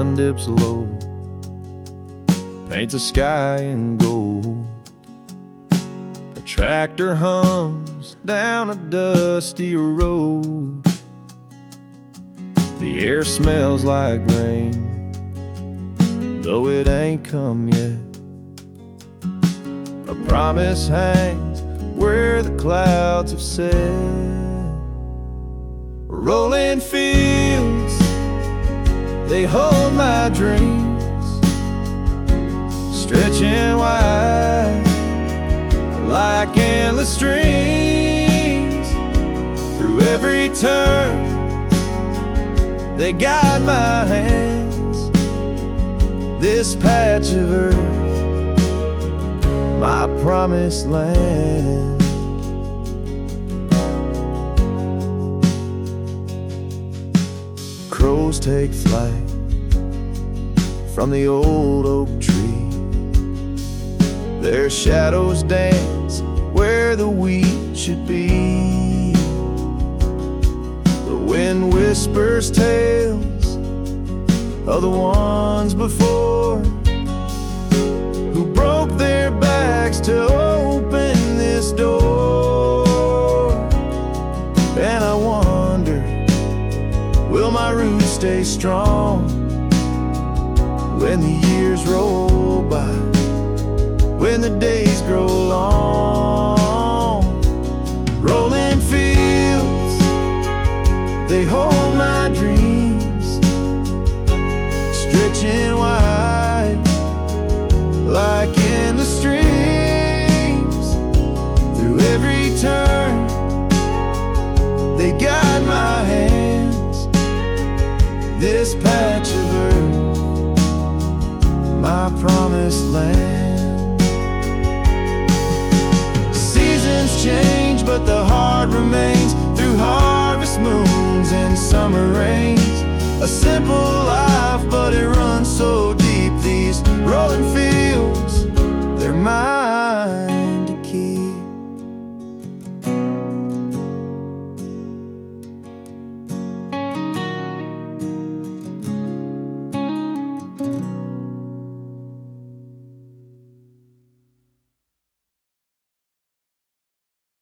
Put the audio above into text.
sun dips low, paints the sky in gold. A tractor hums down a dusty road. The air smells like rain, though it ain't come yet. A promise hangs where the clouds have set. Rolling fields, they hold my dreams, stretching wide like endless streams. Through every turn, they guide my hands. This patch of earth, my promised land. Crows take flight from the old oak tree. Their shadows dance where the wheat should be. The wind whispers tales of the ones before, who broke their backs to open this door. And I wonder, will my roots stay strong when the years roll by, when the days grow long? Rolling fields, they hold my dreams, stretching wide like endless streams. Through every turn, they guide my hands. This patch of earth, my promised land. Seasons change, but the heart remains. Through harvest moons and summer rains, a simple